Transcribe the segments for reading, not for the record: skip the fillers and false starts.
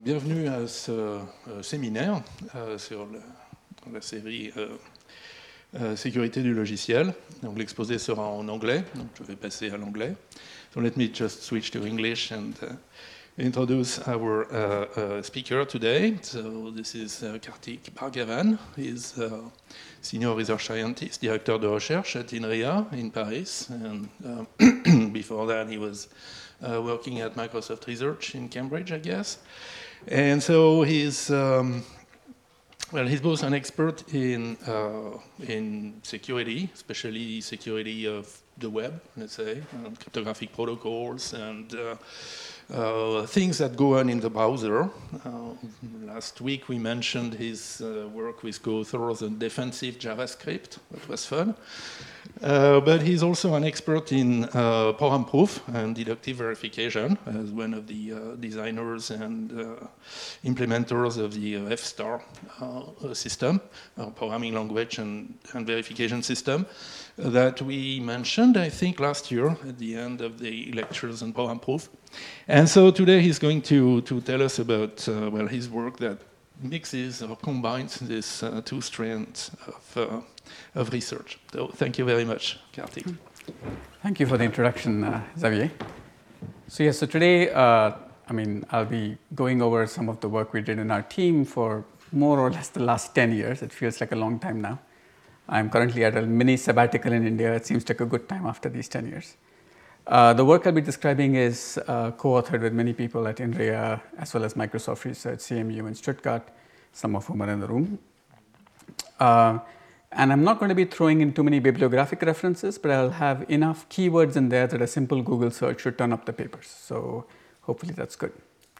Bienvenue à ce séminaire sur la série sécurité du logiciel. Donc l'exposé sera en anglais, donc je vais passer à l'anglais. So let me just switch to English and introduce our speaker today. So this is Kartik Bhargavan. He's senior research scientist, directeur de recherche at INRIA in Paris, and before that he was working at Microsoft Research in Cambridge, I guess. And so he's both an expert in security, especially security of the web, let's say, cryptographic protocols and things that go on in the browser. Last week we mentioned his work with co-authors on defensive JavaScript. That was fun. But he's also an expert in program proof and deductive verification as one of the designers and implementers of the F-star system, programming language and verification system that we mentioned, I think, last year at the end of the lectures on program proof. And so today he's going to tell us about his work that mixes or combines these two strands of research. So thank you very much, Kartik. Thank you for the introduction, Xavier. So today, I'll be going over some of the work we did in our team for more or less the last 10 years. It feels like a long time now. I'm currently at a mini sabbatical in India. It seems like a good time after these 10 years. The work I'll be describing is co-authored with many people at INRIA, as well as Microsoft Research, CMU in Stuttgart, some of whom are in the room. And I'm not going to be throwing in too many bibliographic references, but I'll have enough keywords in there that a simple Google search should turn up the papers. So hopefully that's good.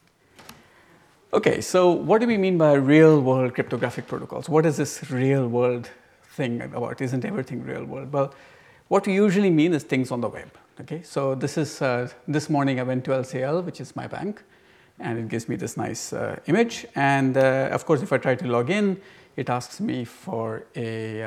Okay, so what do we mean by real-world cryptographic protocols? What is this real-world thing about? Isn't everything real-world? Well, what we usually mean is things on the web. Okay, so this morning I went to LCL, which is my bank, and it gives me this nice image. And of course, if I try to log in, it asks me for a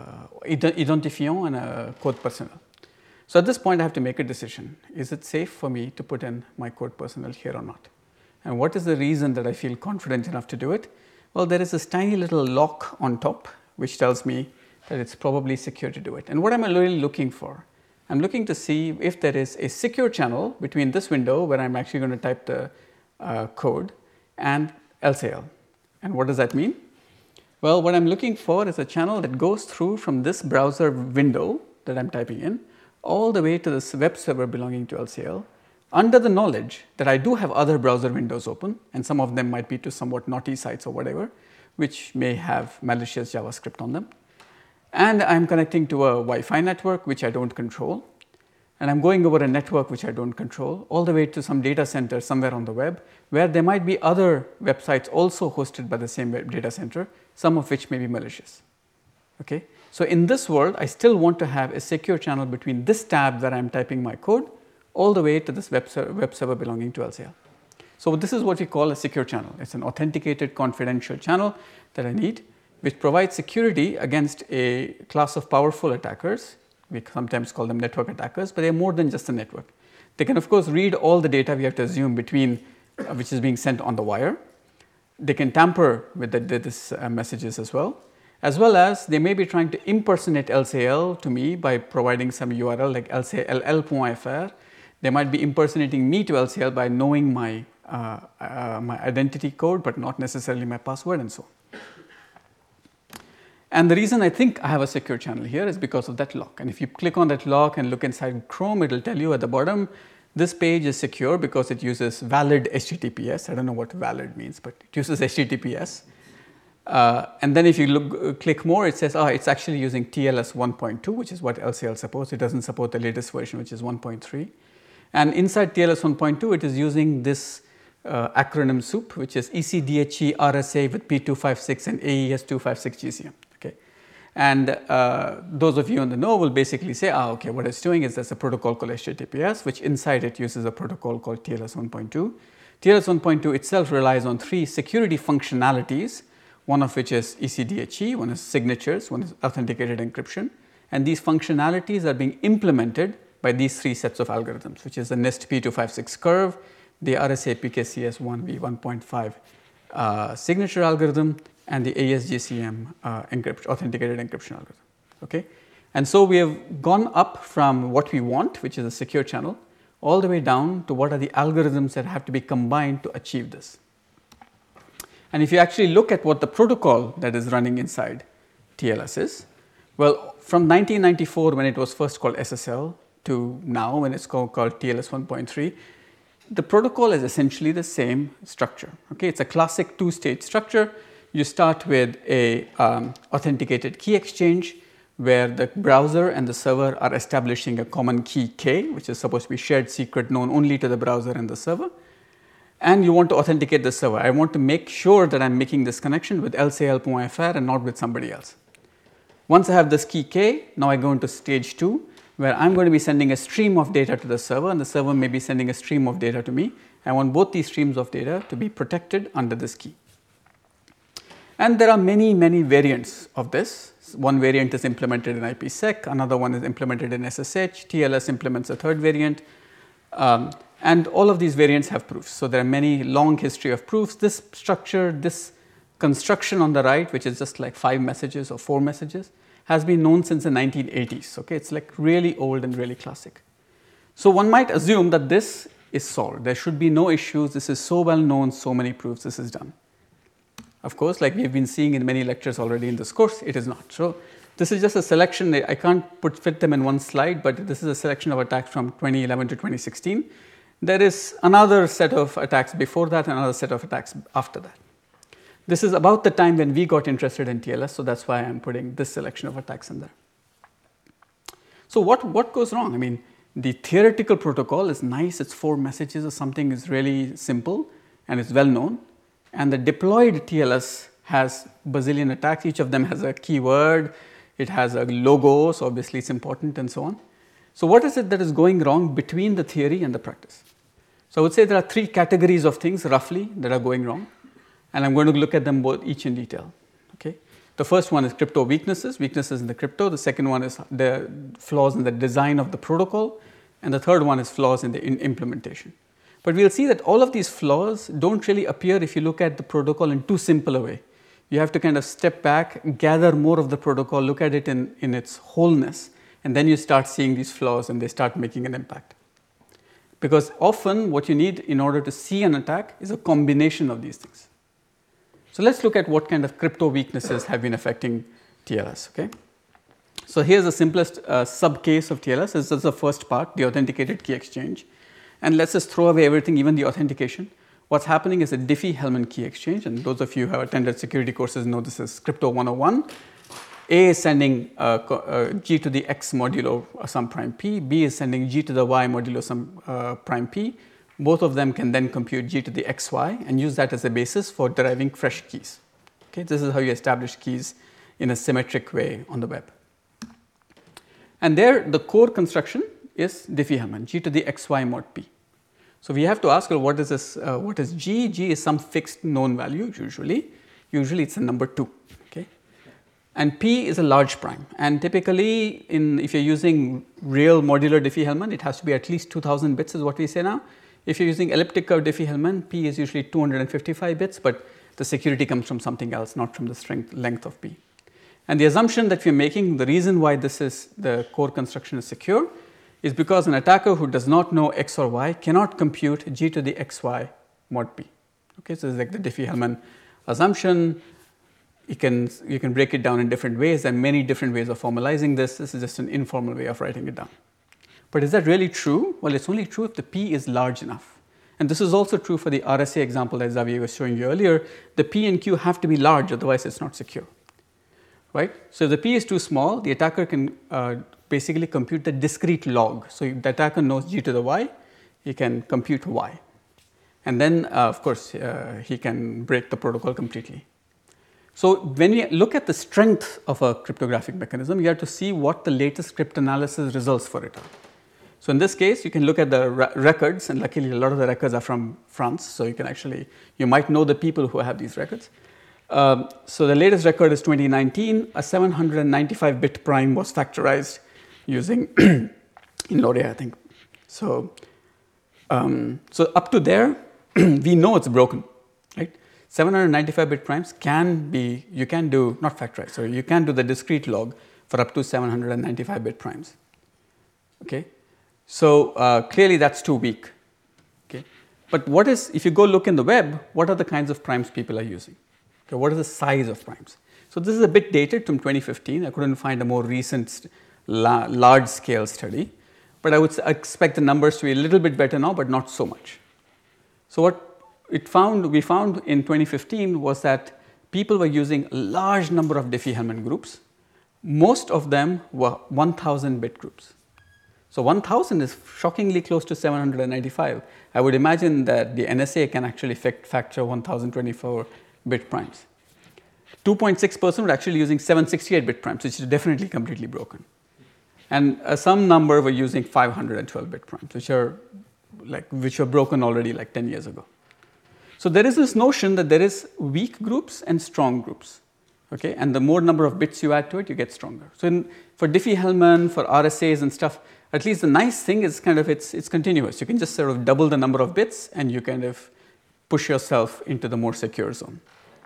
identifiant and a code personnel. So at this point, I have to make a decision. Is it safe for me to put in my code personnel here or not? And what is the reason that I feel confident enough to do it? Well, there is this tiny little lock on top, which tells me that it's probably secure to do it. And what am I really looking for? I'm looking to see if there is a secure channel between this window, where I'm actually going to type the code, and LCL. And what does that mean? Well, what I'm looking for is a channel that goes through from this browser window that I'm typing in, all the way to this web server belonging to LCL, under the knowledge that I do have other browser windows open, and some of them might be to somewhat naughty sites or whatever, which may have malicious JavaScript on them. And I'm connecting to a Wi-Fi network, which I don't control. And I'm going over a network which I don't control, all the way to some data center somewhere on the web, where there might be other websites also hosted by the same web data center, some of which may be malicious. Okay? So in this world, I still want to have a secure channel between this tab where I'm typing my code, all the way to this web server belonging to LCL. So this is what we call a secure channel. It's an authenticated confidential channel that I need, which provides security against a class of powerful attackers. We sometimes call them network attackers, but they're more than just a network. They can, of course, read all the data we have to assume between, which is being sent on the wire. They can tamper with these messages as well as they may be trying to impersonate LCL to me by providing some URL like lcll.fr. They might be impersonating me to LCL by knowing my identity code, but not necessarily my password and so on. And the reason I think I have a secure channel here is because of that lock. And if you click on that lock and look inside Chrome, it will tell you at the bottom, this page is secure because it uses valid HTTPS. I don't know what valid means, but it uses HTTPS. And then if you click more, it says, it's actually using TLS 1.2, which is what LCL supports. It doesn't support the latest version, which is 1.3. And inside TLS 1.2, it is using this acronym soup, which is ECDHE RSA with P256 and AES 256 GCM. And those of you in the know will basically say, okay, what it's doing is there's a protocol called HTTPS, which inside it uses a protocol called TLS 1.2. TLS 1.2 itself relies on 3 security functionalities, one of which is ECDHE, one is signatures, one is authenticated encryption. And these functionalities are being implemented by these 3 sets of algorithms, which is the NIST P256 curve, the RSA PKCS 1v1.5 signature algorithm, and the AES-GCM authenticated encryption algorithm. Okay? And so we have gone up from what we want, which is a secure channel, all the way down to what are the algorithms that have to be combined to achieve this. And if you actually look at what the protocol that is running inside TLS is, well, from 1994 when it was first called SSL to now when it's called TLS 1.3, the protocol is essentially the same structure. Okay? It's a classic two-stage structure. You start with a authenticated key exchange where the browser and the server are establishing a common key K, which is supposed to be shared secret known only to the browser and the server. And you want to authenticate the server. I want to make sure that I'm making this connection with LCL.fr and not with somebody else. Once I have this key K, now I go into stage 2, where I'm going to be sending a stream of data to the server, and the server may be sending a stream of data to me. I want both these streams of data to be protected under this key. And there are many, many variants of this. One variant is implemented in IPsec, another one is implemented in SSH, TLS implements a third variant, and all of these variants have proofs. So there are many long history of proofs. This structure, this construction on the right, which is just like 5 messages or 4 messages, has been known since the 1980s. Okay? It's like really old and really classic. So one might assume that this is solved. There should be no issues. This is so well known, so many proofs, this is done. Of course, like we've been seeing in many lectures already in this course, it is not. So this is just a selection. I can't fit them in one slide, but this is a selection of attacks from 2011 to 2016. There is another set of attacks before that, another set of attacks after that. This is about the time when we got interested in TLS, so that's why I'm putting this selection of attacks in there. So what goes wrong? I mean, the theoretical protocol is nice, it's 4 messages or something, is really simple and it's well known. And the deployed TLS has bazillion attacks. Each of them has a keyword, it has a logo, so obviously it's important and so on. So what is it that is going wrong between the theory and the practice? So I would say there are 3 categories of things roughly that are going wrong. And I'm going to look at them both each in detail. Okay? The first one is crypto weaknesses in the crypto. The second one is the flaws in the design of the protocol. And the third one is flaws in the implementation. But we'll see that all of these flaws don't really appear if you look at the protocol in too simple a way. You have to kind of step back, gather more of the protocol, look at it in its wholeness, and then you start seeing these flaws and they start making an impact. Because often what you need in order to see an attack is a combination of these things. So let's look at what kind of crypto weaknesses have been affecting TLS. Okay? So here's the simplest sub-case of TLS. This is the first part, the authenticated key exchange. And let's just throw away everything, even the authentication. What's happening is a Diffie-Hellman key exchange, and those of you who have attended security courses know this is Crypto 101. A is sending G to the X modulo some prime P. B is sending G to the Y modulo some prime P. Both of them can then compute G to the XY and use that as a basis for deriving fresh keys. Okay, this is how you establish keys in a symmetric way on the web. And there, the core construction is Diffie-Hellman, G to the XY mod P. So we have to ask, well, what is this? What is G? G is some fixed known value usually. Usually it's a number 2. Okay, and P is a large prime. And typically, if you're using real modular Diffie-Hellman, it has to be at least 2000 bits, is what we say now. If you're using elliptic curve Diffie-Hellman, P is usually 255 bits, but the security comes from something else, not from the length of P. And the assumption that we're making, the reason why this is the core construction is secure, is because an attacker who does not know X or Y cannot compute G to the XY mod P. Okay, so it's like the Diffie-Hellman assumption. You can break it down in different ways. There are many different ways of formalizing this. This is just an informal way of writing it down. But is that really true? Well, it's only true if the P is large enough. And this is also true for the RSA example that Xavier was showing you earlier. The P and Q have to be large, otherwise it's not secure. Right? So if the P is too small, the attacker can basically compute the discrete log. So if the attacker knows G to the Y, he can compute Y. And then, of course, he can break the protocol completely. So when we look at the strength of a cryptographic mechanism, you have to see what the latest cryptanalysis results for it are. So in this case, you can look at the records, and luckily a lot of the records are from France, so you might know the people who have these records. So the latest record is 2019. A 795-bit prime was factorized using in Laurea, I think. So So up to there, we know it's broken, right? 795-bit primes can be, you can do, not factorize, so you can do the discrete log for up to 795-bit primes, okay? So clearly that's too weak, okay? But what is, if you go look in the web, what are the kinds of primes people are using? Okay, what is the size of primes? So this is a bit dated from 2015. I couldn't find a more recent large-scale study, but I would expect the numbers to be a little bit better now, but not so much. So what we found in 2015 was that people were using a large number of Diffie-Hellman groups. Most of them were 1,000-bit groups. So 1,000 is shockingly close to 795. I would imagine that the NSA can actually factor 1,024-bit primes. 2.6% were actually using 768-bit primes, which is definitely completely broken. And some number were using 512-bit primes, which were broken already like 10 years ago. So there is this notion that there is weak groups and strong groups, okay? And the more number of bits you add to it, you get stronger. So for Diffie-Hellman, for RSAs and stuff, at least the nice thing is kind of it's continuous. You can just sort of double the number of bits and you kind of push yourself into the more secure zone.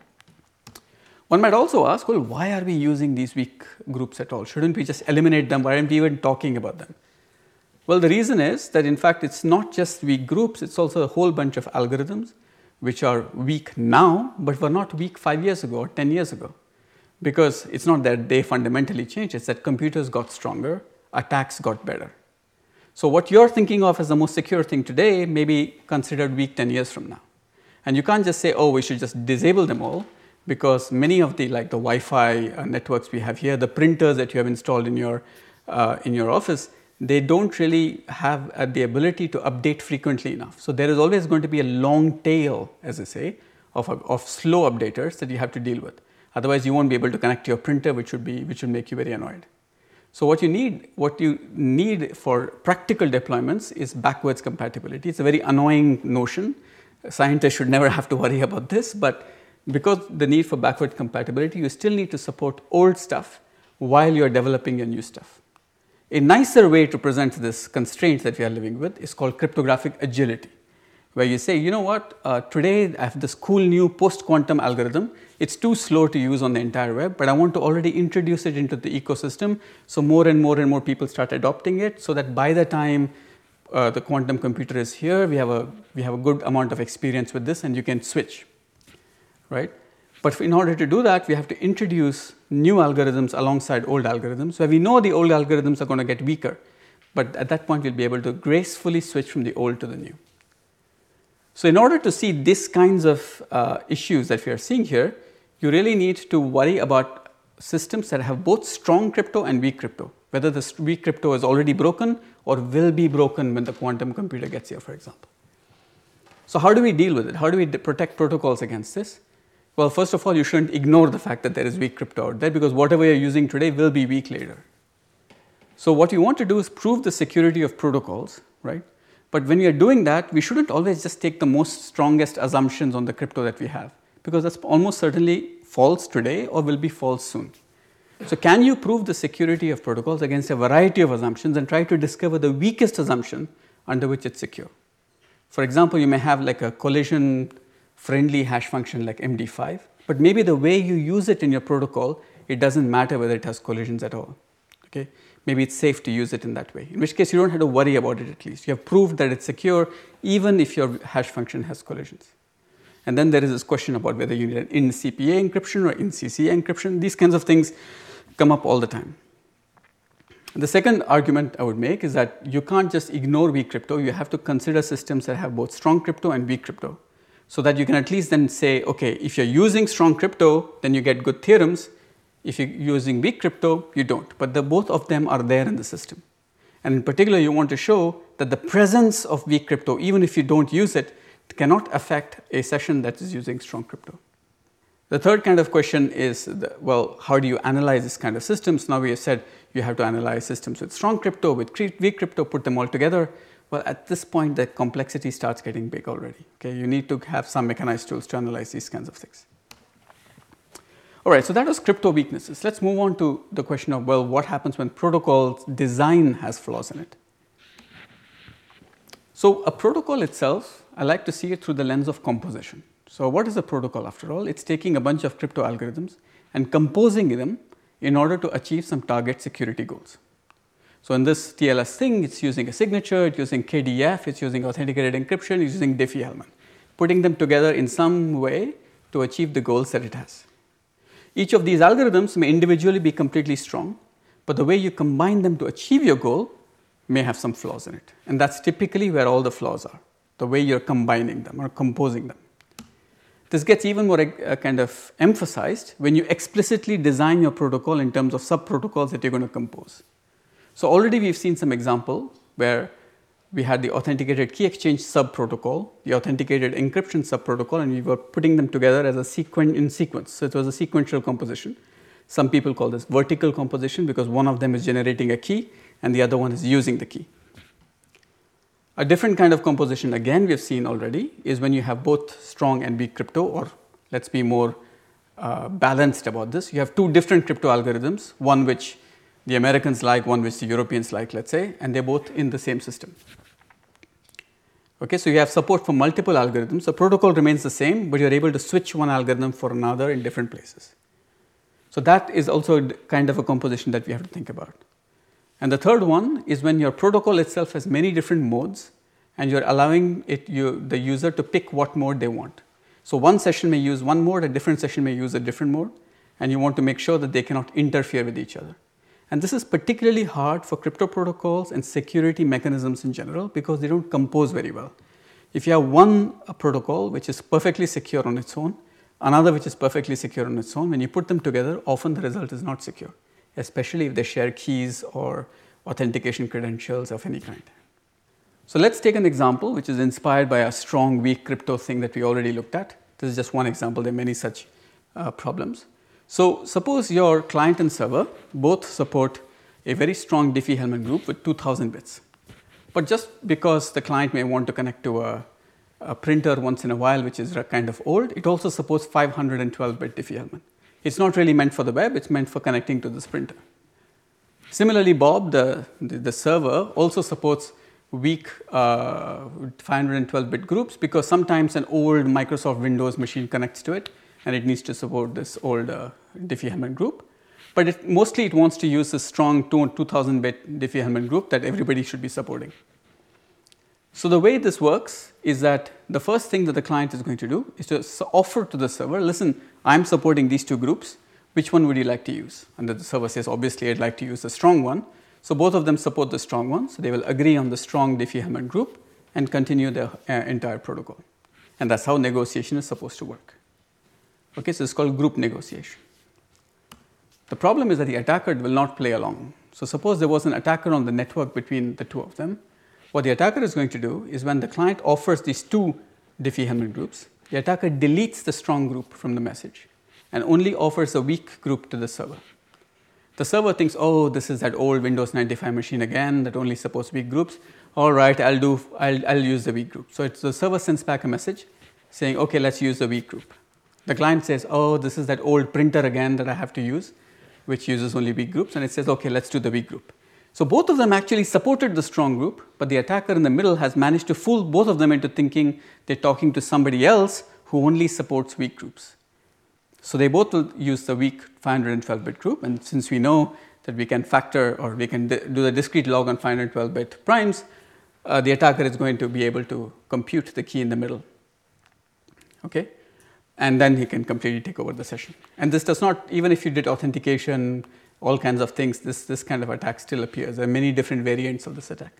One might also ask, well, why are we using these weak groups at all? Shouldn't we just eliminate them? Why aren't we even talking about them? Well, the reason is that in fact it's not just weak groups, it's also a whole bunch of algorithms which are weak now, but were not weak 5 years ago or 10 years ago. Because it's not that they fundamentally changed, it's that computers got stronger, attacks got better. So what you're thinking of as the most secure thing today may be considered weak 10 years from now. And you can't just say, oh, we should just disable them all, because many of the Wi-Fi networks we have here, the printers that you have installed in your office, they don't really have the ability to update frequently enough. So there is always going to be a long tail, as I say, of slow updaters that you have to deal with. Otherwise, you won't be able to connect to your printer, which would make you very annoyed. So what you need for practical deployments is backwards compatibility. It's a very annoying notion. Scientists should never have to worry about this, but because the need for backward compatibility, you still need to support old stuff while you're developing your new stuff. A nicer way to present this constraint that we are living with is called cryptographic agility, where you say, you know what, today I have this cool new post-quantum algorithm. It's too slow to use on the entire web, but I want to already introduce it into the ecosystem so more and more people start adopting it, so that by the time the quantum computer is here, we have a good amount of experience with this and you can switch, right? But in order to do that, we have to introduce new algorithms alongside old algorithms, where we know the old algorithms are going to get weaker, but at that point we'll be able to gracefully switch from the old to the new. So in order to see these kinds of issues that we are seeing here, you really need to worry about systems that have both strong crypto and weak crypto, whether the weak crypto is already broken or will be broken when the quantum computer gets here, for example. So how do we deal with it? How do we protect protocols against this? Well, first of all, you shouldn't ignore the fact that there is weak crypto out there, because whatever you're using today will be weak later. So what you want to do is prove the security of protocols, right? But when you're doing that, we shouldn't always just take the most strongest assumptions on the crypto that we have, because that's almost certainly false today or will be false soon. So can you prove the security of protocols against a variety of assumptions and try to discover the weakest assumption under which it's secure? For example, you may have like a collision-friendly hash function like MD5, but maybe the way you use it in your protocol, it doesn't matter whether it has collisions at all. Okay? Maybe it's safe to use it in that way, in which case you don't have to worry about it at least. You have proved that it's secure even if your hash function has collisions. And then there is this question about whether you need an in-CPA encryption or in-CCA encryption. These kinds of things come up all the time. The second argument I would make is that you can't just ignore weak crypto. You have to consider systems that have both strong crypto and weak crypto, so that you can at least then say, okay, if you're using strong crypto, then you get good theorems. If you're using weak crypto, you don't. But both of them are there in the system. And in particular, you want to show that the presence of weak crypto, even if you don't use it, cannot affect a session that is using strong crypto. The third kind of question is, well, how do you analyze this kind of systems? Now we have said you have to analyze systems with strong crypto, with weak crypto, put them all together. Well, at this point, the complexity starts getting big already. Okay, you need to have some mechanized tools to analyze these kinds of things. All right, so that was crypto weaknesses. Let's move on to the question of, well, what happens when protocol design has flaws in it? So a protocol itself, I like to see it through the lens of composition. So what is a protocol after all? It's taking a bunch of crypto algorithms and composing them in order to achieve some target security goals. So in this TLS thing, it's using a signature, it's using KDF, it's using authenticated encryption, it's using Diffie-Hellman, putting them together in some way to achieve the goals that it has. Each of these algorithms may individually be completely strong, but the way you combine them to achieve your goal may have some flaws in it. And that's typically where all the flaws are, the way you're combining them or composing them. This gets even more kind of emphasized when you explicitly design your protocol in terms of sub-protocols that you're going to compose. So already we've seen some example where we had the authenticated key exchange sub-protocol, the authenticated encryption sub-protocol, and we were putting them together as a sequence. So it was a sequential composition. Some people call this vertical composition because one of them is generating a key and the other one is using the key. A different kind of composition, again, we have seen already, is when you have both strong and weak crypto, or let's be more balanced about this. You have two different crypto algorithms, one which the Americans like, one which the Europeans like, let's say, and they're both in the same system. Okay, so you have support for multiple algorithms. The protocol remains the same, but you're able to switch one algorithm for another in different places. So that is also kind of a composition that we have to think about. And the third one is when your protocol itself has many different modes and you're allowing the user to pick what mode they want. So one session may use one mode, a different session may use a different mode, and you want to make sure that they cannot interfere with each other. And this is particularly hard for crypto protocols and security mechanisms in general because they don't compose very well. If you have one protocol which is perfectly secure on its own, another which is perfectly secure on its own, when you put them together, often the result is not secure, especially if they share keys or authentication credentials of any kind. So let's take an example which is inspired by a strong, weak crypto thing that we already looked at. This is just one example. There are many such problems. So suppose your client and server both support a very strong Diffie-Hellman group with 2000 bits. But just because the client may want to connect to a printer once in a while, which is kind of old, it also supports 512-bit Diffie-Hellman. It's not really meant for the web, it's meant for connecting to this printer. Similarly, Bob, the server, also supports weak 512-bit groups because sometimes an old Microsoft Windows machine connects to it and it needs to support this old Diffie-Hellman group. But mostly it wants to use a strong 2000-bit Diffie-Hellman group that everybody should be supporting. So the way this works is that the first thing that the client is going to do is to offer to the server, listen, I'm supporting these two groups. Which one would you like to use? And the server says, obviously, I'd like to use the strong one. So both of them support the strong one. So they will agree on the strong Diffie-Hellman group and continue the entire protocol. And that's how negotiation is supposed to work. Okay, so it's called group negotiation. The problem is that the attacker will not play along. So suppose there was an attacker on the network between the two of them. What the attacker is going to do is when the client offers these two Diffie-Hellman groups, the attacker deletes the strong group from the message and only offers a weak group to the server. The server thinks, oh, this is that old Windows 95 machine again that only supports weak groups. All right, I'll use the weak group. So the server sends back a message saying, okay, let's use the weak group. The client says, oh, this is that old printer again that I have to use, which uses only weak groups. And it says, okay, let's do the weak group. So both of them actually supported the strong group, but the attacker in the middle has managed to fool both of them into thinking they're talking to somebody else who only supports weak groups. So they both will use the weak 512-bit group. And since we know that we can factor or we can do the discrete log on 512-bit primes, the attacker is going to be able to compute the key in the middle. Okay? And then he can completely take over the session. And this does not, even if you did authentication, all kinds of things, this kind of attack still appears. There are many different variants of this attack.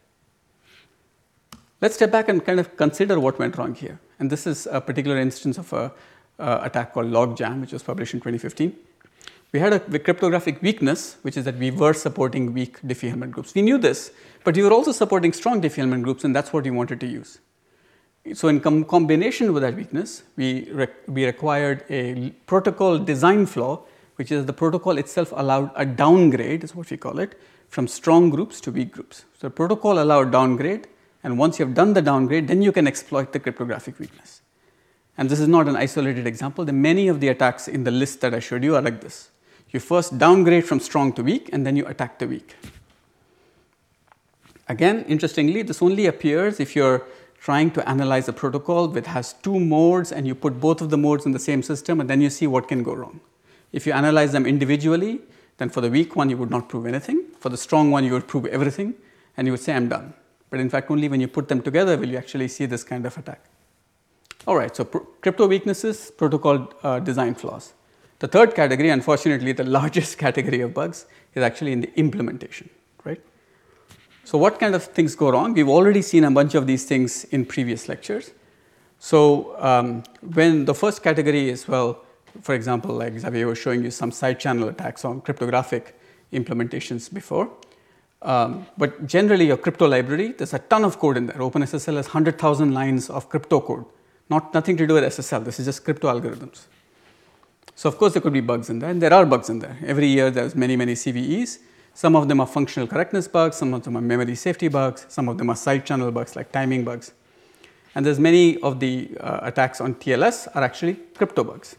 Let's step back and kind of consider what went wrong here. And this is a particular instance of an attack called Logjam, which was published in 2015. We had a cryptographic weakness, which is that we were supporting weak Diffie-Hellman groups. We knew this, but we were also supporting strong Diffie-Hellman groups, and that's what we wanted to use. So in combination with that weakness, we required a protocol design flaw, which is the protocol itself allowed a downgrade, is what we call it, from strong groups to weak groups. So the protocol allowed downgrade, and once you have done the downgrade, then you can exploit the cryptographic weakness. And this is not an isolated example. Many of the attacks in the list that I showed you are like this. You first downgrade from strong to weak, and then you attack the weak. Again, interestingly, this only appears if your trying to analyze a protocol that has two modes and you put both of the modes in the same system and then you see what can go wrong. If you analyze them individually, then for the weak one you would not prove anything. For the strong one you would prove everything and you would say I'm done. But in fact only when you put them together will you actually see this kind of attack. Alright, so crypto weaknesses, protocol design flaws. The third category, unfortunately the largest category of bugs, is actually in the implementation, right? So what kind of things go wrong? We've already seen a bunch of these things in previous lectures. So when the first category is, well, for example, like Xavier was showing you some side channel attacks on cryptographic implementations before. But generally your crypto library, there's a ton of code in there. OpenSSL has 100,000 lines of crypto code. Nothing to do with SSL, this is just crypto algorithms. So of course there could be bugs in there, and there are bugs in there. Every year there's many CVEs. Some of them are functional correctness bugs, some of them are memory safety bugs, some of them are side channel bugs like timing bugs. And there's many of the attacks on TLS are actually crypto bugs.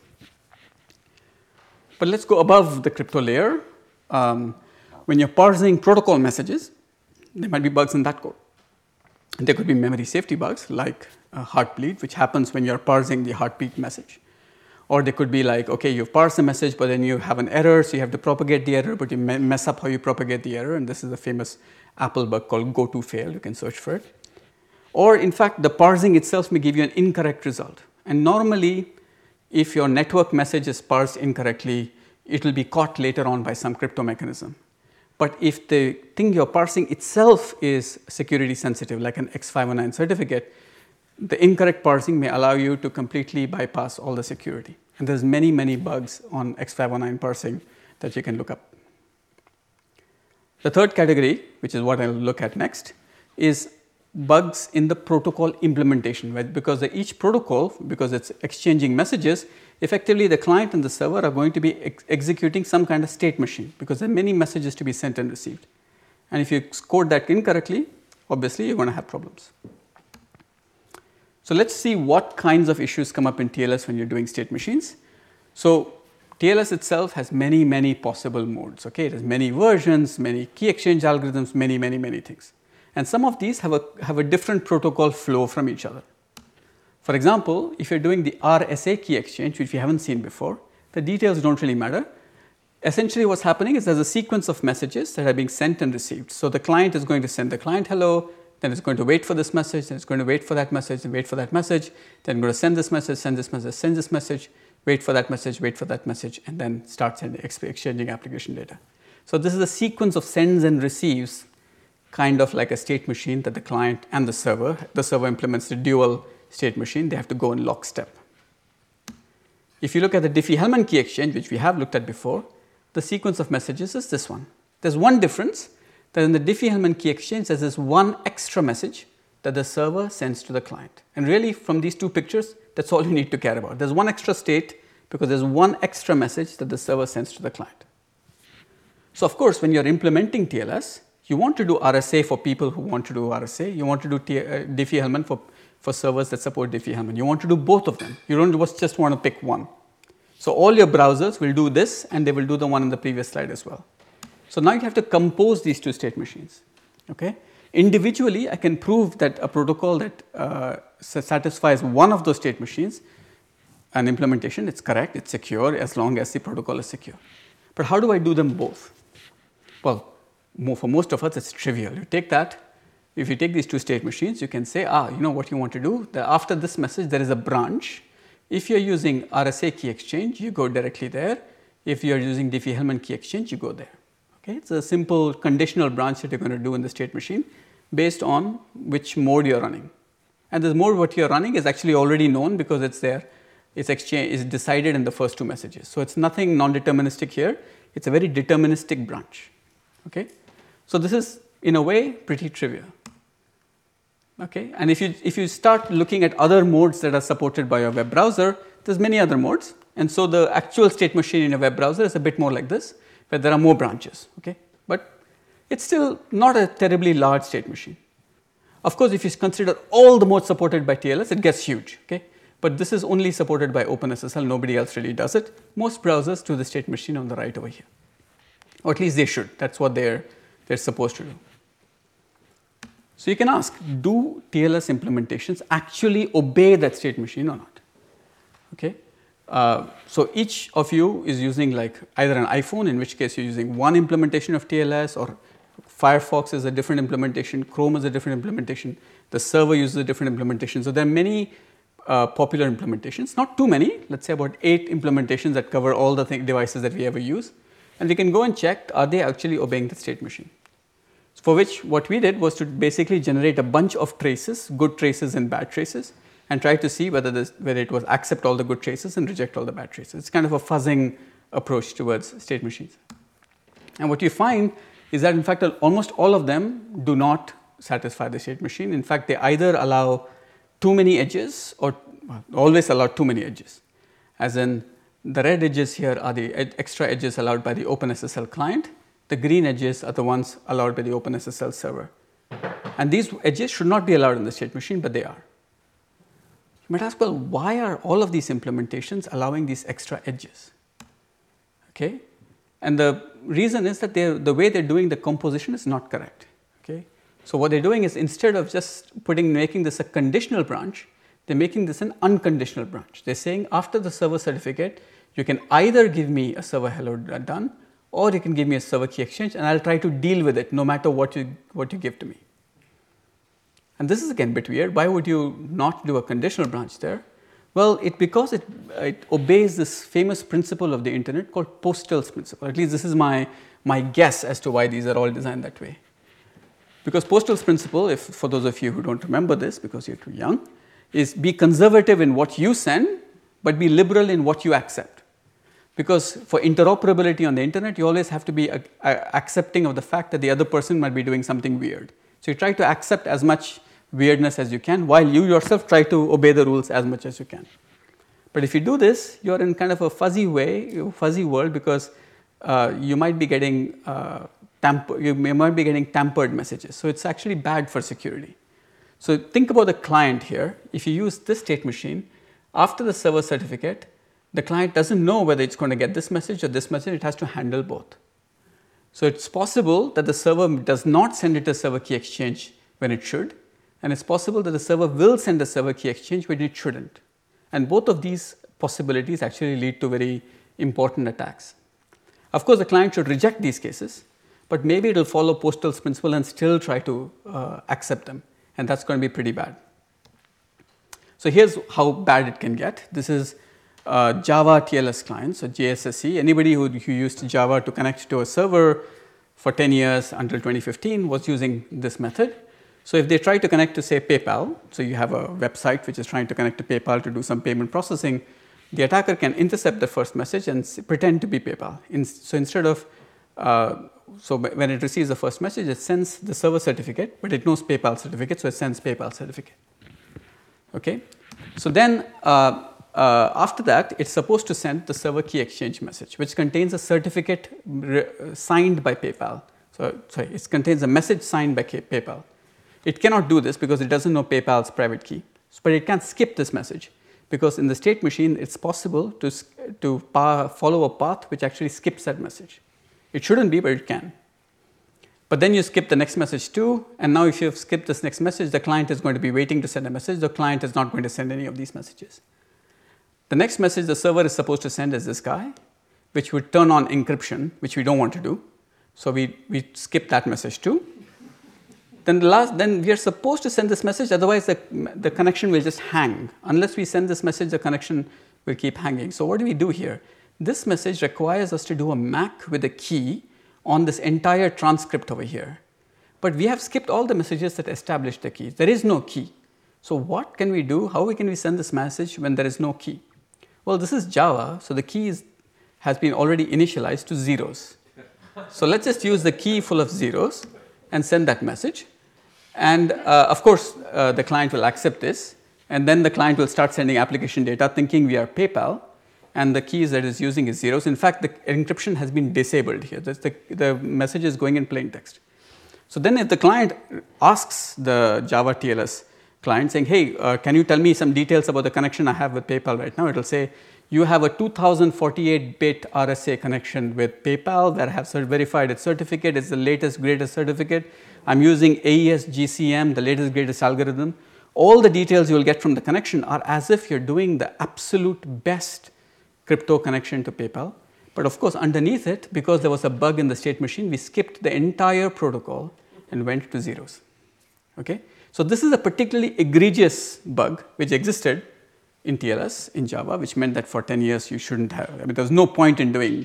But let's go above the crypto layer. When you're parsing protocol messages, there might be bugs in that code. There could be memory safety bugs like heartbleed, which happens when you're parsing the heartbeat message. Or they could be like, okay, you've parsed a message, but then you have an error, so you have to propagate the error, but you mess up how you propagate the error. And this is a famous Apple bug called goToFail. You can search for it. Or in fact, the parsing itself may give you an incorrect result. And normally, if your network message is parsed incorrectly, it will be caught later on by some crypto mechanism. But if the thing you're parsing itself is security sensitive, like an X509 certificate, the incorrect parsing may allow you to completely bypass all the security. And there's many bugs on X509 parsing that you can look up. The third category, which is what I'll look at next, is bugs in the protocol implementation. Right? Because each protocol, because it's exchanging messages, effectively the client and the server are going to be executing some kind of state machine because there are many messages to be sent and received. And if you code that incorrectly, obviously you're going to have problems. So let's see what kinds of issues come up in TLS when you're doing state machines. So TLS itself has many possible modes. Okay, it has many versions, many key exchange algorithms, many things. And some of these have a different protocol flow from each other. For example, if you're doing the RSA key exchange, which we haven't seen before, the details don't really matter. Essentially what's happening is there's a sequence of messages that are being sent and received. So the client is going to send the client hello, then it's going to wait for this message, then it's going to wait for that message, and wait for that message, then going to send this message, send this message, send this message, wait for that message, and then start exchanging application data. So this is a sequence of sends and receives, kind of like a state machine that the client and the server implements the dual state machine, they have to go in lockstep. If you look at the Diffie-Hellman key exchange, which we have looked at before, the sequence of messages is this one. There's one difference, that in the Diffie-Hellman key exchange, there's this one extra message that the server sends to the client. And really, from these two pictures, that's all you need to care about. There's one extra state because there's one extra message that the server sends to the client. So of course, when you're implementing TLS, you want to do RSA for people who want to do RSA. You want to do Diffie-Hellman for servers that support Diffie-Hellman. You want to do both of them. You don't just want to pick one. So all your browsers will do this, and they will do the one in the previous slide as well. So now you have to compose these two state machines. Okay? Individually, I can prove that a protocol that satisfies one of those state machines, an implementation, it's correct, it's secure, as long as the protocol is secure. But how do I do them both? Well, for most of us, it's trivial. You take that. If you take these two state machines, you can say, you know what you want to do? That after this message, there is a branch. If you're using RSA key exchange, you go directly there. If you're using Diffie-Hellman key exchange, you go there. Okay? It's a simple conditional branch that you're going to do in the state machine based on which mode you're running. And this mode what you're running is actually already known because it's there. It's decided in the first two messages. So it's nothing non-deterministic here. It's a very deterministic branch. Okay? So this is, in a way, pretty trivial. Okay? And if you start looking at other modes that are supported by your web browser, there's many other modes. And so the actual state machine in a web browser is a bit more like this, where there are more branches. Okay? But it's still not a terribly large state machine. Of course, if you consider all the modes supported by TLS, it gets huge. Okay? But this is only supported by OpenSSL. Nobody else really does it. Most browsers do the state machine on the right over here. Or at least they should. That's what they're supposed to do. So you can ask, do TLS implementations actually obey that state machine or not? Okay. So each of you is using like either an iPhone, in which case you're using one implementation of TLS, or Firefox is a different implementation, Chrome is a different implementation, the server uses a different implementation. So there are many popular implementations, not too many, let's say about 8 implementations that cover all the devices that we ever use. And we can go and check, are they actually obeying the state machine? For which what we did was to basically generate a bunch of traces, good traces and bad traces, and try to see whether it was accept all the good traces and reject all the bad traces. It's kind of a fuzzing approach towards state machines. And what you find is that in fact almost all of them do not satisfy the state machine. In fact, they either allow too many edges or always allow too many edges. As in, the red edges here are the extra edges allowed by the OpenSSL client. The green edges are the ones allowed by the OpenSSL server. And these edges should not be allowed in the state machine, but they are. You might ask, well, why are all of these implementations allowing these extra edges? Okay? And the reason is that the way they're doing the composition is not correct. Okay? So what they're doing is, instead of just making this a conditional branch, they're making this an unconditional branch. They're saying, after the server certificate, you can either give me a server hello done, or you can give me a server key exchange, and I'll try to deal with it no matter what you give to me. And this is again a bit weird. Why would you not do a conditional branch there? Well, because it obeys this famous principle of the internet called Postel's principle. At least this is my guess as to why these are all designed that way. Because Postel's principle, for those of you who don't remember this because you're too young, is be conservative in what you send, but be liberal in what you accept. Because for interoperability on the internet, you always have to be accepting of the fact that the other person might be doing something weird. So you try to accept as much weirdness as you can, while you yourself try to obey the rules as much as you can. But if you do this, you're in kind of a fuzzy world, because you might be getting tampered messages. So it's actually bad for security. So think about the client here. If you use this state machine, after the server certificate, the client doesn't know whether it's going to get this message or this message. It has to handle both. So it's possible that the server does not send it a server key exchange when it should, and it's possible that the server will send a server key exchange when it shouldn't. And both of these possibilities actually lead to very important attacks. Of course, the client should reject these cases, but maybe it will follow Postel's principle and still try to accept them, and that's going to be pretty bad. So here's how bad it can get. This is Java TLS client, so JSSC. Anybody who used Java to connect to a server for 10 years until 2015 was using this method. So if they try to connect to, say, PayPal, so you have a website which is trying to connect to PayPal to do some payment processing, the attacker can intercept the first message and pretend to be PayPal. So when it receives the first message, it sends the server certificate, but it knows PayPal certificate, so it sends PayPal certificate. Okay? So then after that, it's supposed to send the server key exchange message, which contains a certificate signed by PayPal. It contains a message signed by PayPal. It cannot do this because it doesn't know PayPal's private key, but it can skip this message, because in the state machine, it's possible to follow a path which actually skips that message. It shouldn't be, but it can. But then you skip the next message too, and now if you have skipped this next message, the client is going to be waiting to send a message. The client is not going to send any of these messages. The next message the server is supposed to send is this guy, which would turn on encryption, which we don't want to do. So we skip that message too. Then we are supposed to send this message, otherwise the connection will just hang. Unless we send this message, the connection will keep hanging. So what do we do here? This message requires us to do a MAC with a key on this entire transcript over here. But we have skipped all the messages that establish the keys. There is no key. So what can we do? How can we send this message when there is no key? Well, this is Java, so the key has been already initialized to zeros. So let's just use the key full of zeros and send that message. And of course, the client will accept this, and then the client will start sending application data thinking we are PayPal, and the keys that it's using is zeros. In fact, the encryption has been disabled here. The message is going in plain text. So then if the client asks the Java TLS client saying, hey, can you tell me some details about the connection I have with PayPal right now? It will say, You have a 2048-bit RSA connection with PayPal that have verified its certificate. It's the latest, greatest certificate. I'm using AES GCM, the latest, greatest algorithm. All the details you'll get from the connection are as if you're doing the absolute best crypto connection to PayPal. But of course, underneath it, because there was a bug in the state machine, we skipped the entire protocol and went to zeros. Okay? So this is a particularly egregious bug which existed in TLS in Java, which meant that for 10 years you shouldn't have. I mean, there was no point in doing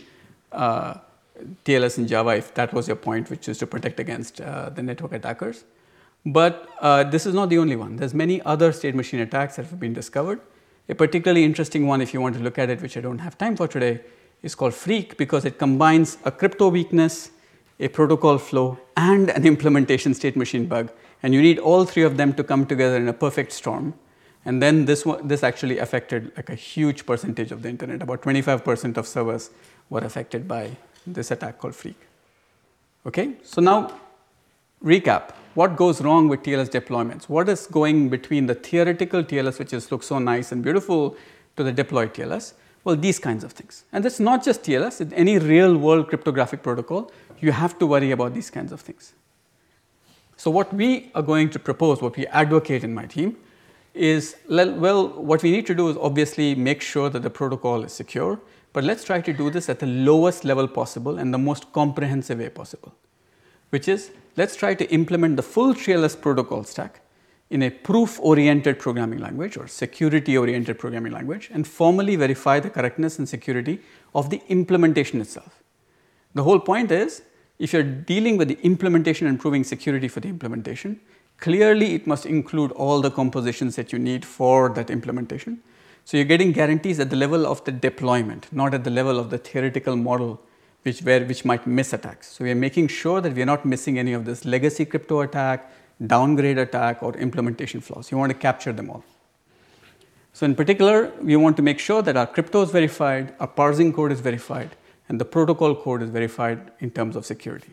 TLS in Java if that was your point, which is to protect against the network attackers. But this is not the only one. There's many other state machine attacks that have been discovered. A particularly interesting one, if you want to look at it, which I don't have time for today, is called Freak, because it combines a crypto weakness, a protocol flow, and an implementation state machine bug. And you need all three of them to come together in a perfect storm. And then this actually affected like a huge percentage of the internet. About 25% of servers were affected by this attack called Freak. Okay, so now recap. What goes wrong with TLS deployments? What is going between the theoretical TLS, which looks so nice and beautiful, to the deployed TLS? Well, these kinds of things. And it's not just TLS. In any real-world cryptographic protocol, you have to worry about these kinds of things. So what we are going to propose, what we advocate in my team, is, well, what we need to do is obviously make sure that the protocol is secure, but let's try to do this at the lowest level possible and the most comprehensive way possible, which is let's try to implement the full TLS protocol stack in a proof-oriented programming language or security-oriented programming language and formally verify the correctness and security of the implementation itself. The whole point is, if you're dealing with the implementation and proving security for the implementation, clearly it must include all the compositions that you need for that implementation. So you're getting guarantees at the level of the deployment, not at the level of the theoretical model which might miss attacks. So we are making sure that we are not missing any of this legacy crypto attack, downgrade attack, or implementation flaws. You want to capture them all. So in particular, we want to make sure that our crypto is verified, our parsing code is verified, and the protocol code is verified in terms of security.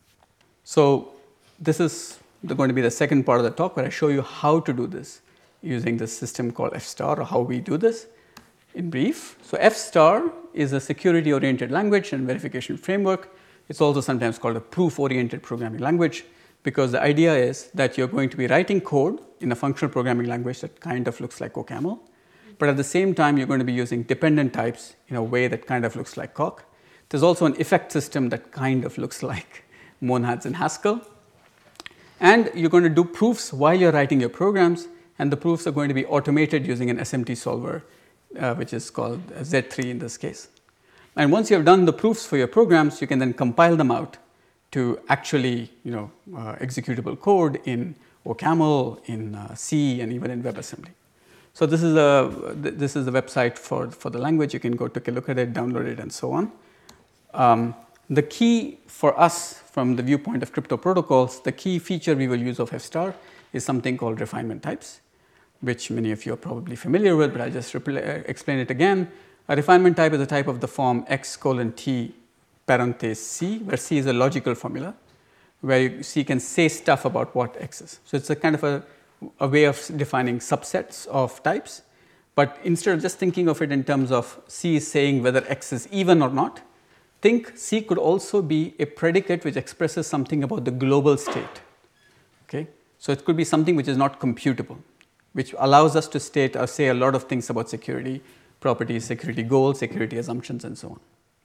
So this is going to be the second part of the talk where I show you how to do this using this system called F-star, or how we do this in brief. So F-star is a security-oriented language and verification framework. It's also sometimes called a proof-oriented programming language, because the idea is that you're going to be writing code in a functional programming language that kind of looks like OCaml, but at the same time you're going to be using dependent types in a way that kind of looks like Coq. There's also an effect system that kind of looks like monads in Haskell. And you're going to do proofs while you're writing your programs, and the proofs are going to be automated using an SMT solver, which is called Z3 in this case. And once you have done the proofs for your programs, you can then compile them out to actually executable code in OCaml, in C, and even in WebAssembly. So this is the website for the language. You can go take a look at it, download it, and so on. The key for us, from the viewpoint of crypto protocols, the key feature we will use of F-star is something called refinement types, which many of you are probably familiar with, but I'll just explain it again. A refinement type is a type of the form x:/t parentheses c, where c is a logical formula, where c can say stuff about what x is. So it's a kind of a way of defining subsets of types, but instead of just thinking of it in terms of c is saying whether x is even or not, think C could also be a predicate which expresses something about the global state. Okay? So it could be something which is not computable, which allows us to state or say a lot of things about security properties, security goals, security assumptions, and so on.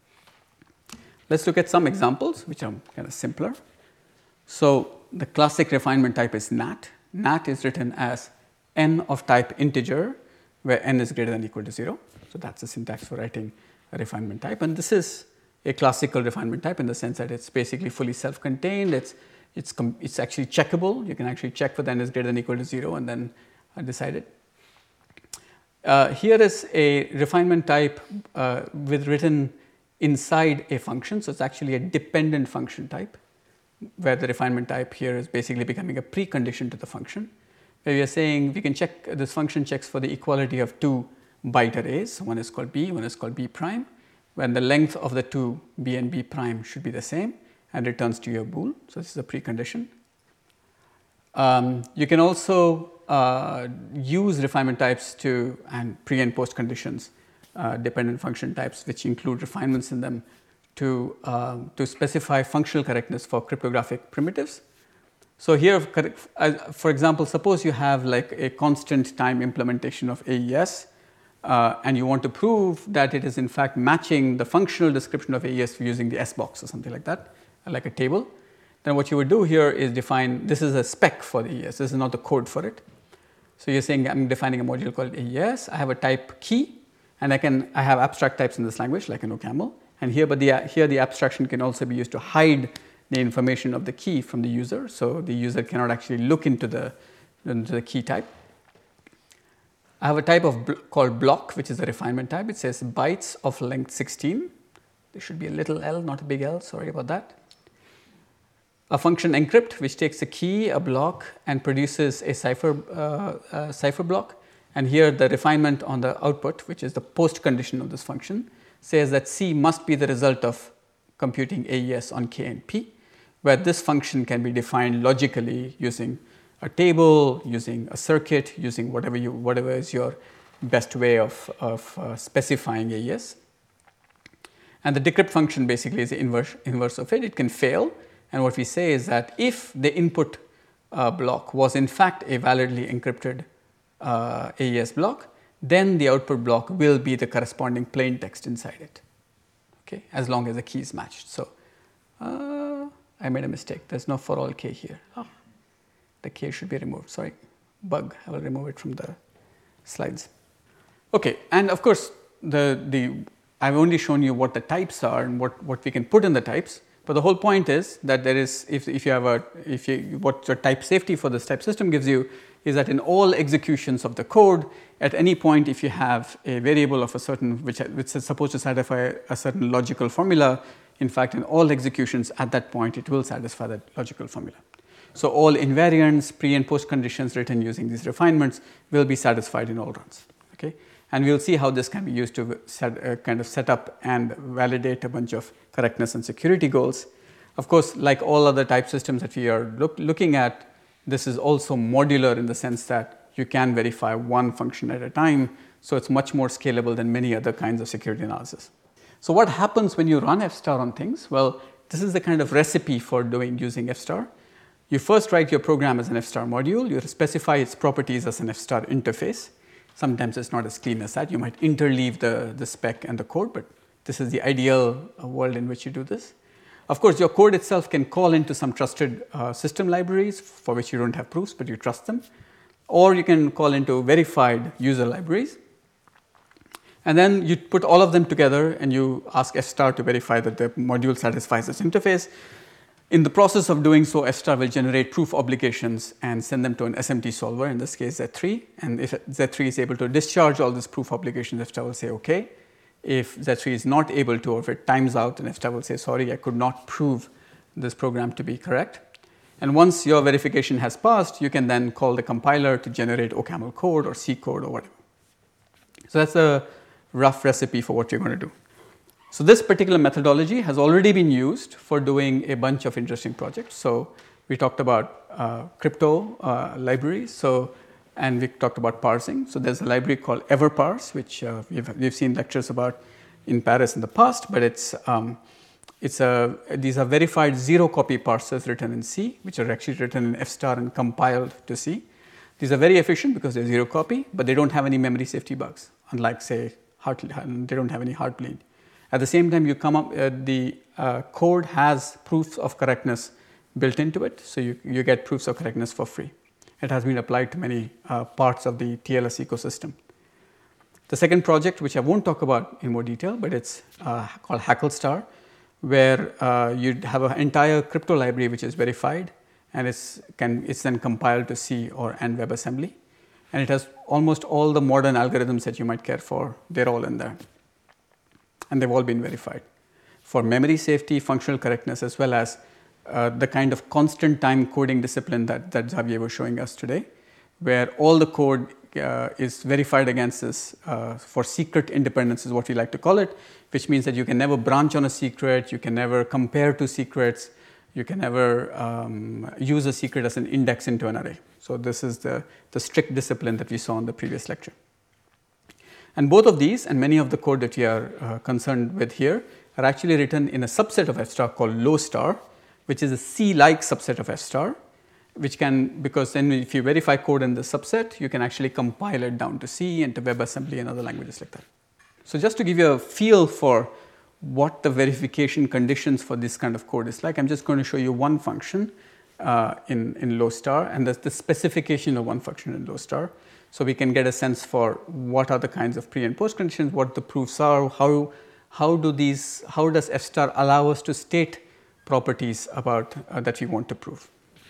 Let's look at some examples which are kind of simpler. So the classic refinement type is NAT. NAT is written as n of type integer, where n is greater than or equal to 0. So that's the syntax for writing a refinement type. And this is a classical refinement type in the sense that it's basically fully self-contained. It's actually checkable. You can actually check whether n is greater than or equal to 0 and then decide it. Here is a refinement type written inside a function. So it's actually a dependent function type, where the refinement type here is basically becoming a precondition to the function, where we are saying we can check, this function checks for the equality of two byte arrays. One is called b, one is called b prime, when the length of the two b and b prime should be the same, and returns to your bool. So this is a precondition. You can also use refinement types to, and pre and post conditions, dependent function types, which include refinements in them to specify functional correctness for cryptographic primitives. So here, for example, suppose you have like a constant time implementation of AES, and you want to prove that it is in fact matching the functional description of AES using the S box or something like that, like a table. Then what you would do here is define, this is a spec for the AES, this is not the code for it. So you're saying I'm defining a module called AES, I have a type key, and I have abstract types in this language like in OCaml, and here the abstraction can also be used to hide the information of the key from the user, so the user cannot actually look into the key type. I have a type called block, which is a refinement type. It says bytes of length 16. There should be a little L, not a big L, sorry about that. A function encrypt, which takes a key, a block, and produces a cipher block. And here the refinement on the output, which is the post condition of this function, says that C must be the result of computing AES on K and P, where this function can be defined logically using a table, using a circuit, using whatever is your best way of specifying AES. And the decrypt function basically is the inverse of it. It can fail. And what we say is that if the input block was in fact a validly encrypted AES block, then the output block will be the corresponding plain text inside it, okay, as long as the key is matched. So I made a mistake. There's no for all k here. Oh, the k should be removed. Sorry, bug. I will remove it from the slides. Okay, and of course, I've only shown you what the types are and what we can put in the types. But the whole point is that there is, what your type safety for this type system gives you is that in all executions of the code, at any point, if you have a variable of a certain, which is supposed to satisfy a certain logical formula, in fact, in all executions at that point, it will satisfy that logical formula. So all invariants, pre and post conditions written using these refinements will be satisfied in all runs. Okay? And we'll see how this can be used to set up and validate a bunch of correctness and security goals. Of course, like all other type systems that we are looking at, this is also modular in the sense that you can verify one function at a time. So it's much more scalable than many other kinds of security analysis. So what happens when you run F-star on things? Well, this is the kind of recipe for using F-star. You first write your program as an F-star module. You specify its properties as an F-star interface. Sometimes it's not as clean as that. You might interleave the spec and the code, but this is the ideal world in which you do this. Of course, your code itself can call into some trusted system libraries for which you don't have proofs, but you trust them. Or you can call into verified user libraries. And then you put all of them together and you ask F-star to verify that the module satisfies this interface. In the process of doing so, F-star will generate proof obligations and send them to an SMT solver, in this case Z3. And if Z3 is able to discharge all these proof obligations, F-star will say OK. If Z3 is not able to, or if it times out, then F-star will say, sorry, I could not prove this program to be correct. And once your verification has passed, you can then call the compiler to generate OCaml code or C code or whatever. So that's a rough recipe for what you're going to do. So this particular methodology has already been used for doing a bunch of interesting projects. So we talked about crypto libraries. And we talked about parsing. So there's a library called Everparse, which we've seen lectures about in Paris in the past. But these are verified zero-copy parsers written in C, which are actually written in F-star and compiled to C. These are very efficient because they're zero-copy, but they don't have any memory safety bugs, unlike, say, they don't have any heartbleed. At the same time, the code has proofs of correctness built into it, so you get proofs of correctness for free. It has been applied to many parts of the TLS ecosystem. The second project, which I won't talk about in more detail, but it's called Hacklestar, where you have an entire crypto library which is verified, and it's then compiled to C and WebAssembly. And it has almost all the modern algorithms that you might care for. They're all in there. And they've all been verified for memory safety, functional correctness, as well as the kind of constant time coding discipline that Xavier was showing us today, where all the code is verified against this for secret independence is what we like to call it, which means that you can never branch on a secret, you can never compare two secrets, you can never use a secret as an index into an array. So this is the strict discipline that we saw in the previous lecture. And both of these and many of the code that we are concerned with here are actually written in a subset of F star called low star, which is a C-like subset of F star, which can, because then if you verify code in the subset, you can actually compile it down to C and to WebAssembly and other languages like that. So just to give you a feel for what the verification conditions for this kind of code is like, I'm just going to show you one function in low star, and that's the specification of one function in low star. So we can get a sense for what are the kinds of pre and post conditions, what the proofs are, how does F star allow us to state properties about that we want to prove.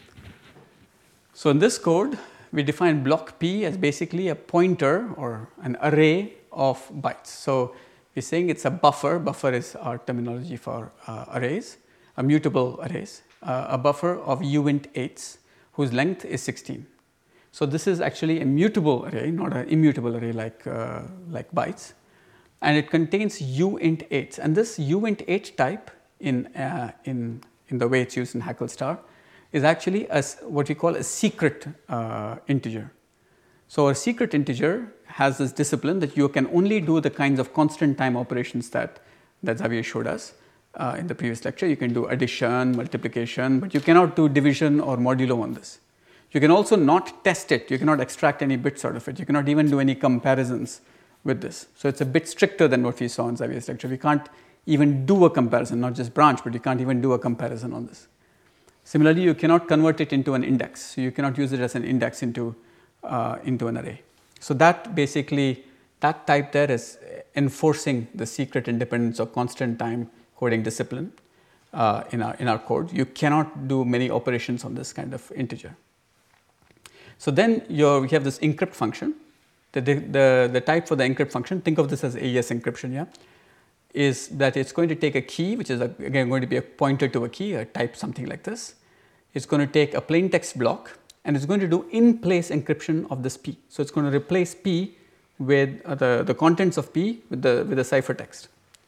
So in this code, we define block P as basically a pointer or an array of bytes. So we're saying it's a buffer. Buffer is our terminology for arrays, mutable arrays, a buffer of uint 8s whose length is 16. So this is actually a mutable array, not an immutable array like bytes, and it contains uint 8s. And this uint 8 type in the way it's used in Haskell star is actually what we call a secret integer. So a secret integer has this discipline that you can only do the kinds of constant time operations that Xavier showed us in the previous lecture. You can do addition, multiplication, but you cannot do division or modulo on this. You can also not test it. You cannot extract any bits out of it. You cannot even do any comparisons with this. So it's a bit stricter than what we saw in Xavier's lecture. We can't even do a comparison, not just branch, but you can't even do a comparison on this. Similarly, you cannot convert it into an index. So you cannot use it as an index into an array. So that basically, that type there is enforcing the secret independence of constant time coding discipline in our code. You cannot do many operations on this kind of integer. So then we have this encrypt function. The type for the encrypt function, think of this as AES encryption, yeah, is that it's going to take a key, which is again going to be a pointer to a key, a type something like this. It's going to take a plain text block, and it's going to do in-place encryption of this P. So it's going to replace P with the contents of P with the ciphertext.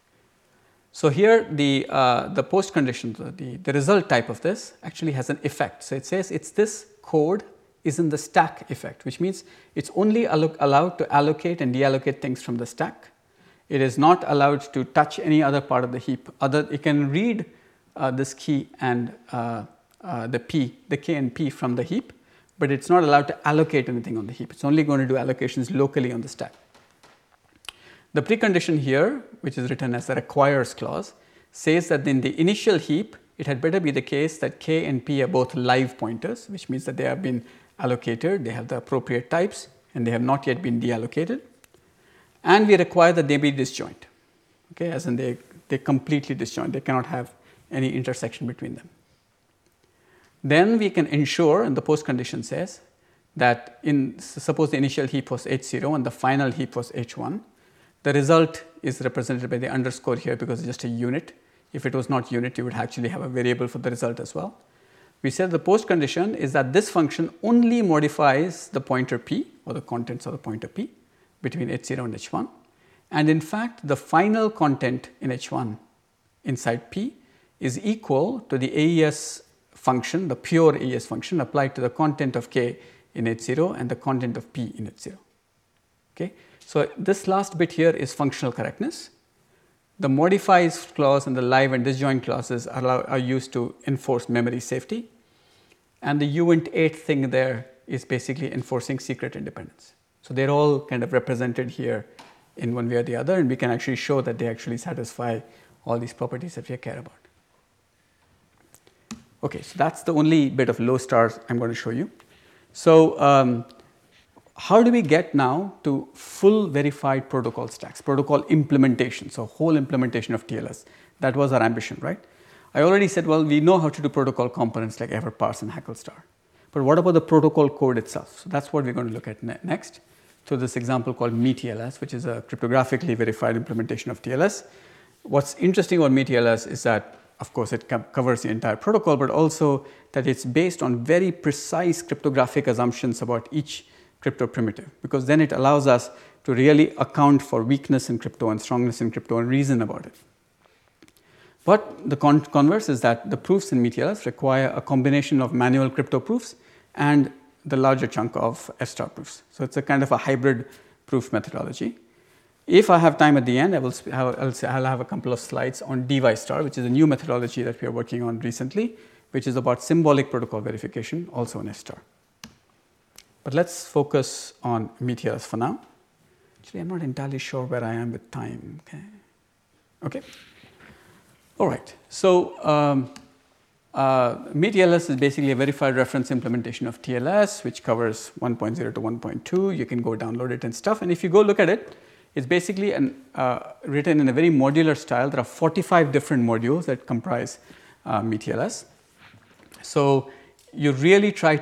So here the post condition, the result type of this actually has an effect. So it says it's this code is in the stack effect, which means it's only allowed to allocate and deallocate things from the stack. It is not allowed to touch any other part of the heap. It can read this key and the K and P from the heap, but it's not allowed to allocate anything on the heap. It's only going to do allocations locally on the stack. The precondition here, which is written as the requires clause, says that in the initial heap, it had better be the case that K and P are both live pointers, which means that they have been allocated, they have the appropriate types, and they have not yet been deallocated. And we require that they be disjoint, okay, as in they completely disjoint. They cannot have any intersection between them. Then we can ensure, and the post condition says, that suppose the initial heap was H0 and the final heap was H1, the result is represented by the underscore here because it's just a unit. If it was not unit, you would actually have a variable for the result as well. We said the post condition is that this function only modifies the pointer P, or the contents of the pointer P, between H0 and H1. And in fact, the final content in H1 inside P is equal to the AES function, the pure AES function applied to the content of K in H0 and the content of P in H0. Okay? So this last bit here is functional correctness. The modifies clause and the live and disjoint clauses are used to enforce memory safety. And the uint 8 thing there is basically enforcing secret independence. So they're all kind of represented here in one way or the other, and we can actually show that they actually satisfy all these properties that we care about. Okay, so that's the only bit of low stars I'm going to show you. So how do we get now to full verified protocol stacks, protocol implementation, so whole implementation of TLS? That was our ambition, right? I already said, well, we know how to do protocol components like Everparse and Haskell star. But what about the protocol code itself? So that's what we're going to look at next. So this example called MeTLS, which is a cryptographically verified implementation of TLS. What's interesting about MeTLS is that, of course, it covers the entire protocol, but also that it's based on very precise cryptographic assumptions about each crypto primitive, because then it allows us to really account for weakness in crypto and strongness in crypto and reason about it. But the converse is that the proofs in MeTLS require a combination of manual crypto proofs and the larger chunk of F-star proofs. So it's a kind of a hybrid proof methodology. If I have time at the end, I'll have a couple of slides on DY star, which is a new methodology that we are working on recently, which is about symbolic protocol verification, also in S star. But let's focus on MeetTLS for now. Actually, I'm not entirely sure where I am with time. Okay. All right. So MeetTLS is basically a verified reference implementation of TLS, which covers 1.0 to 1.2. You can go download it and stuff. And if you go look at it, it's basically written in a very modular style. There are 45 different modules that comprise MeetTLS. So we really try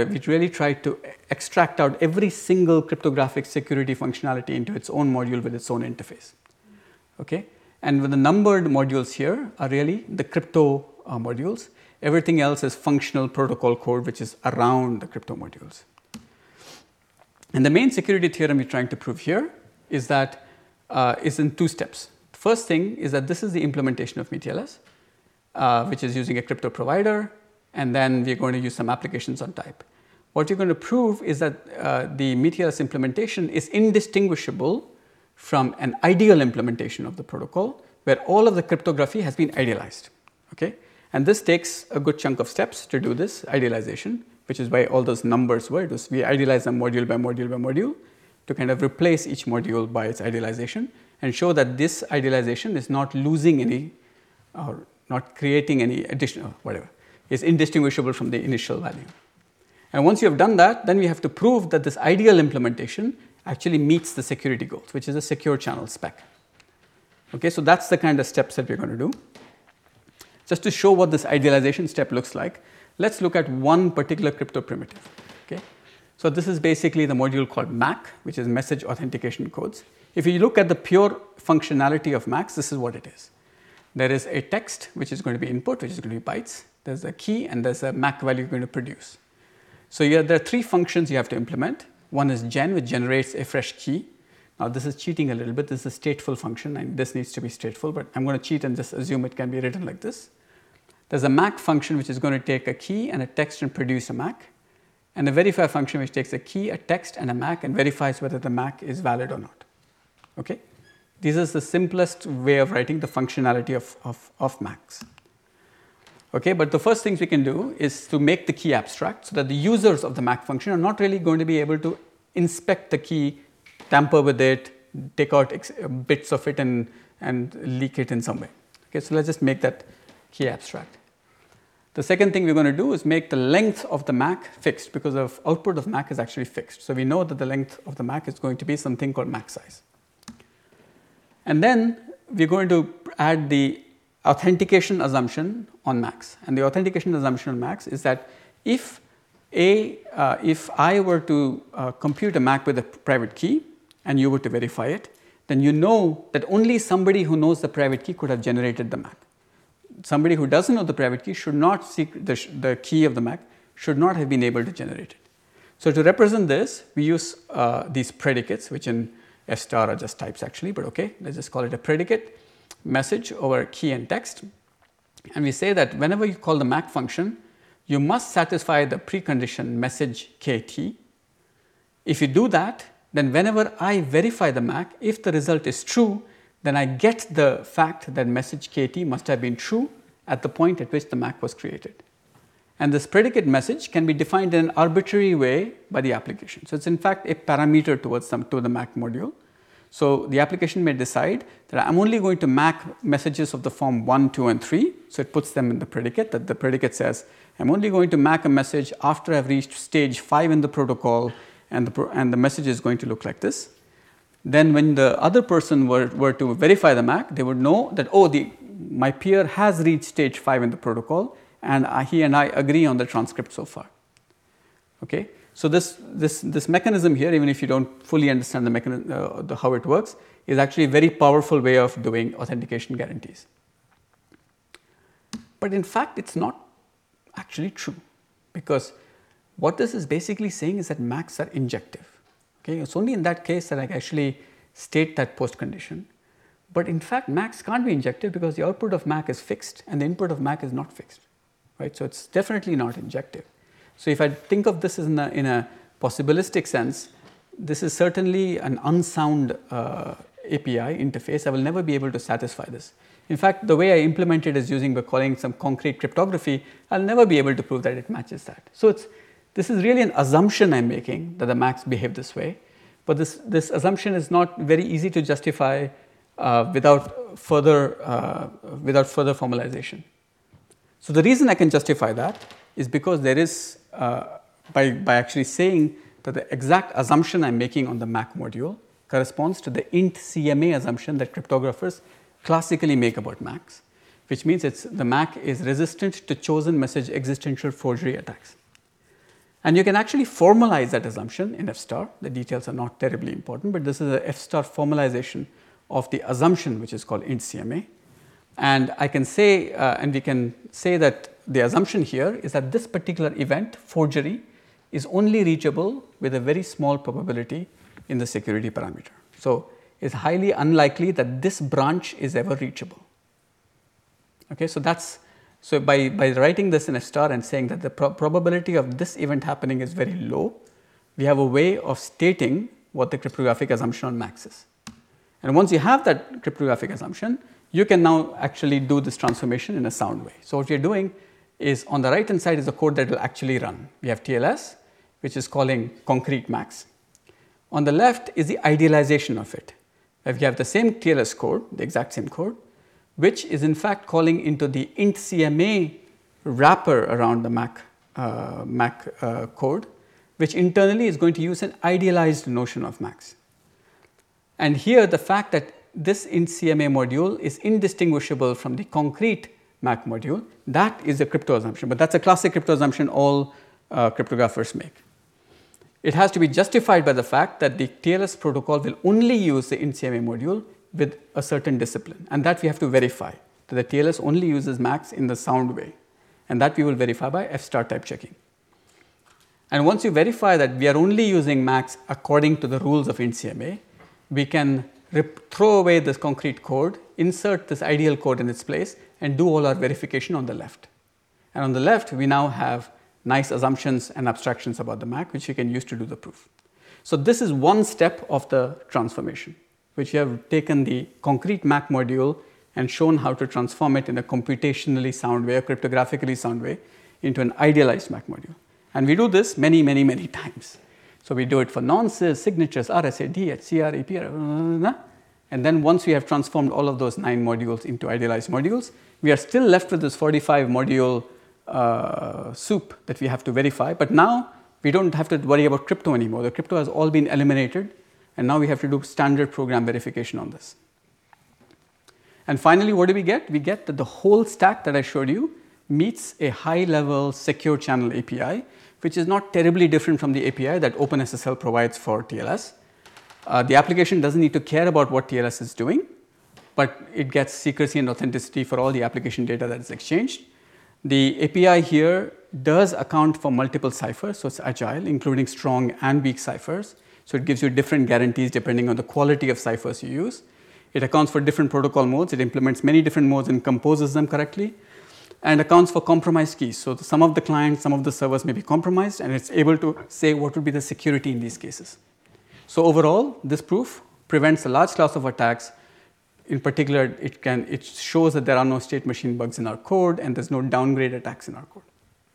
to extract out every single cryptographic security functionality into its own module with its own interface. Okay, and with the numbered modules here are really the crypto modules. Everything else is functional protocol code, which is around the crypto modules. And the main security theorem we're trying to prove here is that is in two steps. The first thing is that this is the implementation of MeetTLS, which is using a crypto provider, and then we're going to use some applications on type. What you're going to prove is that the MeetTLS implementation is indistinguishable from an ideal implementation of the protocol, where all of the cryptography has been idealized. Okay? And this takes a good chunk of steps to do this idealization, which is why all those numbers were. We idealize them module by module by module to kind of replace each module by its idealization and show that this idealization is not losing any or not creating any additional whatever. Is indistinguishable from the initial value. And once you have done that, then we have to prove that this ideal implementation actually meets the security goals, which is a secure channel spec. Okay, so that's the kind of steps that we're going to do. Just to show what this idealization step looks like, let's look at one particular crypto primitive. Okay, so this is basically the module called MAC, which is message authentication codes. If you look at the pure functionality of MACs, this is what it is. There is a text, which is going to be input, which is going to be bytes. There's a key, and there's a MAC value you're going to produce. So there are three functions you have to implement. One is gen, which generates a fresh key. Now, this is cheating a little bit. This is a stateful function, and this needs to be stateful, but I'm going to cheat and just assume it can be written like this. There's a MAC function, which is going to take a key and a text and produce a MAC, and a verify function, which takes a key, a text, and a MAC, and verifies whether the MAC is valid or not. Okay? This is the simplest way of writing the functionality of MACs. Okay, but the first things we can do is to make the key abstract so that the users of the MAC function are not really going to be able to inspect the key, tamper with it, take out bits of it and leak it in some way. Okay, so let's just make that key abstract. The second thing we're going to do is make the length of the MAC fixed, because the output of MAC is actually fixed. So we know that the length of the MAC is going to be something called MAC size. And then we're going to add the authentication assumption on MACs. And the authentication assumption on MACs is that if I were to compute a MAC with a private key and you were to verify it, then you know that only somebody who knows the private key could have generated the MAC. Somebody who doesn't know the private key should not seek the key of the MAC, should not have been able to generate it. So to represent this, we use these predicates, which in S star are just types actually, but okay, let's just call it a predicate message over key and text. And we say that whenever you call the MAC function, you must satisfy the precondition message KT. If you do that, then whenever I verify the MAC, if the result is true, then I get the fact that message KT must have been true at the point at which the MAC was created. And this predicate message can be defined in an arbitrary way by the application. So it's in fact a parameter to the MAC module. So the application may decide that I'm only going to MAC messages of the form 1, 2, and 3. So it puts them in the predicate, that the predicate says, I'm only going to MAC a message after I've reached stage 5 in the protocol, and the message is going to look like this. Then when the other person were to verify the MAC, they would know that, my peer has reached stage 5 in the protocol, and he and I agree on the transcript so far. Okay? So this mechanism here, even if you don't fully understand the mechanism, how it works, is actually a very powerful way of doing authentication guarantees. But in fact, it's not actually true, because what this is basically saying is that MACs are injective. Okay? It's only in that case that I actually state that post condition. But in fact, MACs can't be injective because the output of MAC is fixed and the input of MAC is not fixed. Right? So it's definitely not injective. So if I think of this as in a possibilistic sense, this is certainly an unsound API interface, I will never be able to satisfy this. In fact, the way I implement it is by calling some concrete cryptography. I'll never be able to prove that it matches that. So this is really an assumption I'm making that the MACs behave this way. But this assumption is not very easy to justify without further formalization. So the reason I can justify that is because there is, by actually saying that the exact assumption I'm making on the MAC module corresponds to the int CMA assumption that cryptographers classically make about MACs, which means the MAC is resistant to chosen message existential forgery attacks. And you can actually formalize that assumption in F star. The details are not terribly important, but this is a F star formalization of the assumption, which is called int CMA. And I can say, and we can say that the assumption here is that this particular event, forgery, is only reachable with a very small probability in the security parameter. So it's highly unlikely that this branch is ever reachable. Okay, so by writing this in F star and saying that the probability of this event happening is very low, we have a way of stating what the cryptographic assumption on MACs is. And once you have that cryptographic assumption, you can now actually do this transformation in a sound way. So what we are doing is, on the right hand side is the code that will actually run. We have TLS, which is calling concrete MACs. On the left is the idealization of it. We have the same TLS code, the exact same code, which is in fact calling into the int CMA wrapper around the MAC code, which internally is going to use an idealized notion of MACs. And here the fact that this int CMA module is indistinguishable from the concrete MAC module, that is a crypto assumption, but that's a classic crypto assumption all cryptographers make. It has to be justified by the fact that the TLS protocol will only use the int CMA module with a certain discipline, and that we have to verify, that the TLS only uses MACs in the sound way, and that we will verify by F star type checking. And once you verify that we are only using MACs according to the rules of int CMA, we can throw away this concrete code, insert this ideal code in its place, and do all our verification on the left. And on the left, we now have nice assumptions and abstractions about the MAC, which you can use to do the proof. So this is one step of the transformation, which you have taken the concrete MAC module and shown how to transform it in a computationally sound way, a cryptographically sound way, into an idealized MAC module. And we do this many, many, many times. So we do it for nonces, signatures, RSA, DH, CR, APR, and then once we have transformed all of those 9 modules into idealized modules, we are still left with this 45 module soup that we have to verify. But now we don't have to worry about crypto anymore. The crypto has all been eliminated, and now we have to do standard program verification on this. And finally, what do we get? We get that the whole stack that I showed you meets a high-level secure channel API, which is not terribly different from the API that OpenSSL provides for TLS. The application doesn't need to care about what TLS is doing, but it gets secrecy and authenticity for all the application data that is exchanged. The API here does account for multiple ciphers, so it's agile, including strong and weak ciphers. So it gives you different guarantees depending on the quality of ciphers you use. It accounts for different protocol modes. It implements many different modes and composes them correctly, and accounts for compromised keys. So some of the clients, some of the servers may be compromised, and it's able to say what would be the security in these cases. So overall, this proof prevents a large class of attacks. In particular, it shows that there are no state machine bugs in our code, and there's no downgrade attacks in our code.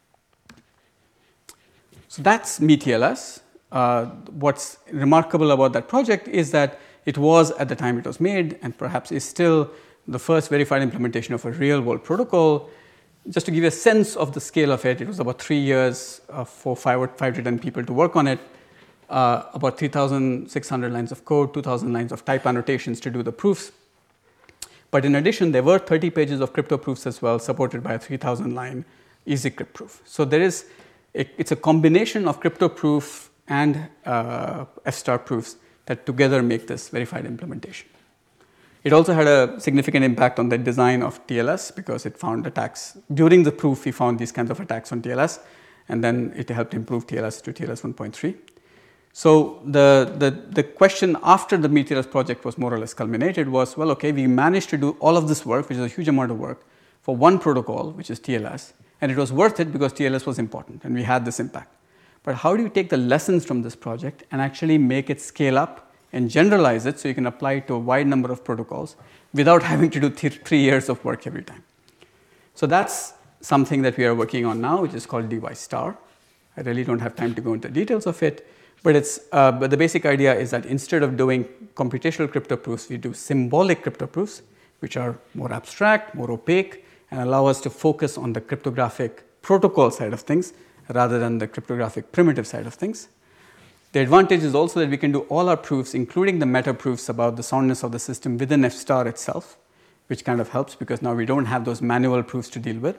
So that's MeTLS. What's remarkable about that project is that it was, at the time it was made, and perhaps is still, the first verified implementation of a real-world protocol. Just to give you a sense of the scale of it, it was about 3 years for 5 to 10 people to work on it. About 3,600 lines of code, 2,000 lines of type annotations to do the proofs. But in addition, there were 30 pages of crypto proofs as well, supported by a 3,000-line EasyCrypt proof. So it's a combination of crypto proof and F-star proofs that together make this verified implementation. It also had a significant impact on the design of TLS because it found attacks. During the proof, we found these kinds of attacks on TLS, and then it helped improve TLS to TLS 1.3. So the question after the MeTLS project was more or less culminated was, well, okay, we managed to do all of this work, which is a huge amount of work, for one protocol, which is TLS, and it was worth it because TLS was important, and we had this impact. But how do you take the lessons from this project and actually make it scale up and generalize it so you can apply it to a wide number of protocols without having to do 3 years of work every time. So that's something that we are working on now, which is called DY-star. I really don't have time to go into details of it, but the basic idea is that instead of doing computational crypto proofs, we do symbolic crypto proofs, which are more abstract, more opaque, and allow us to focus on the cryptographic protocol side of things rather than the cryptographic primitive side of things. The advantage is also that we can do all our proofs, including the meta proofs about the soundness of the system within F-star itself, which kind of helps because now we don't have those manual proofs to deal with.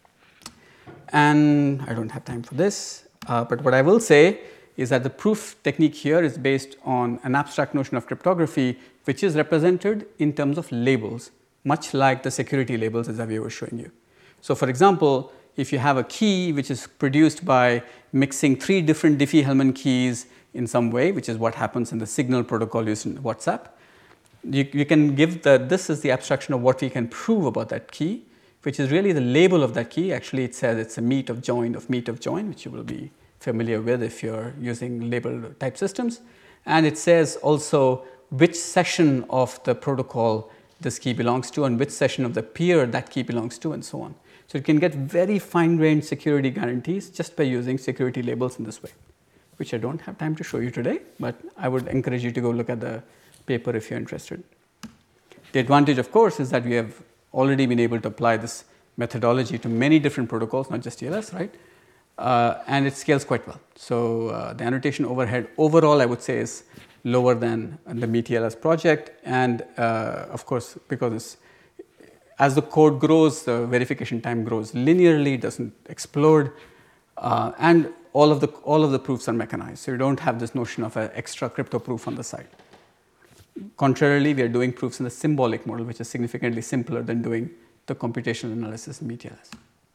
And I don't have time for this, but what I will say is that the proof technique here is based on an abstract notion of cryptography, which is represented in terms of labels, much like the security labels as Xavier was showing you. So for example, if you have a key which is produced by mixing 3 different Diffie-Hellman keys in some way, which is what happens in the Signal protocol used in WhatsApp, you can give this is the abstraction of what we can prove about that key, which is really the label of that key. Actually, it says it's a meet of join, which you will be familiar with if you're using label type systems. And it says also which session of the protocol this key belongs to and which session of the peer that key belongs to and so on. So you can get very fine-grained security guarantees just by using security labels in this way, which I don't have time to show you today, but I would encourage you to go look at the paper if you're interested. The advantage, of course, is that we have already been able to apply this methodology to many different protocols, not just TLS, right? And it scales quite well. So the annotation overhead overall, I would say, is lower than the MeTLS project. And of course, because as the code grows, the verification time grows linearly, it doesn't explode. And all of the proofs are mechanized. So you don't have this notion of an extra crypto proof on the side. Contrarily, we are doing proofs in the symbolic model, which is significantly simpler than doing the computational analysis in MeTLS.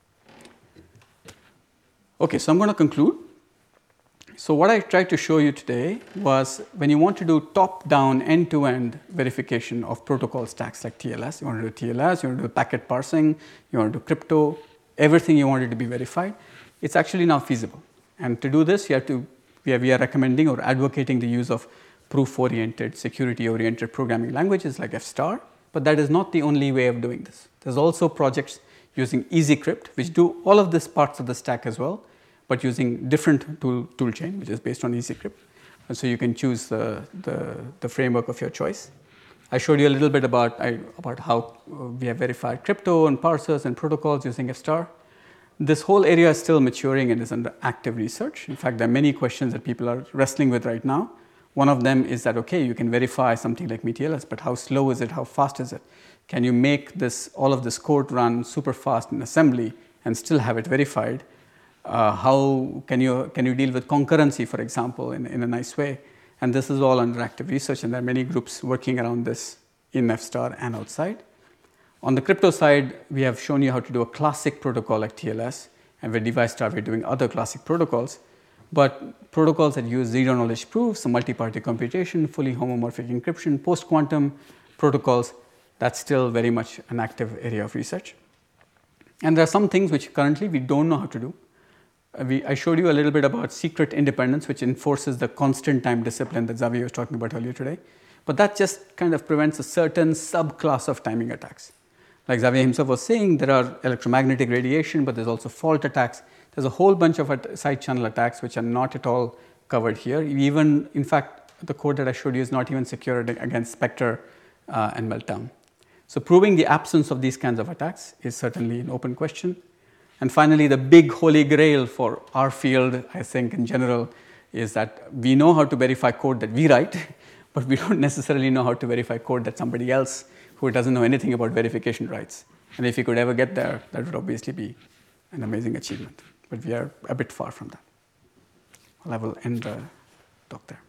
Okay, so I'm going to conclude. So what I tried to show you today was when you want to do top-down, end-to-end verification of protocol stacks like TLS, you want to do TLS, you want to do packet parsing, you want to do crypto, everything you want it to be verified, it's actually now feasible. And to do this, we are recommending or advocating the use of proof-oriented, security-oriented programming languages like F-star, but that is not the only way of doing this. There's also projects using EasyCrypt, which do all of these parts of the stack as well, but using different tool chain, which is based on EasyCrypt. And so you can choose the framework of your choice. I showed you a little bit about how we have verified crypto and parsers and protocols using F-star. This whole area is still maturing and is under active research. In fact, there are many questions that people are wrestling with right now. One of them is that, okay, you can verify something like MeTLS, but how slow is it? How fast is it? Can you make all of this code run super fast in assembly and still have it verified? How can you deal with concurrency, for example, in a nice way? And this is all under active research, and there are many groups working around this in F-star and outside. On the crypto side, we have shown you how to do a classic protocol like TLS, and with DY-star, we're doing other classic protocols. But protocols that use zero-knowledge proofs, multi-party computation, fully homomorphic encryption, post-quantum protocols, that's still very much an active area of research. And there are some things which currently we don't know how to do. I showed you a little bit about secret independence, which enforces the constant time discipline that Xavier was talking about earlier today. But that just kind of prevents a certain subclass of timing attacks. Like Xavier himself was saying, there are electromagnetic radiation, but there's also fault attacks. There's a whole bunch of side channel attacks which are not at all covered here. Even, in fact, the code that I showed you is not even secured against Spectre and Meltdown. So proving the absence of these kinds of attacks is certainly an open question. And finally, the big holy grail for our field, I think in general, is that we know how to verify code that we write, but we don't necessarily know how to verify code that somebody else who doesn't know anything about verification writes. And if we could ever get there, that would obviously be an amazing achievement. But we are a bit far from that. Well, I will end the talk there.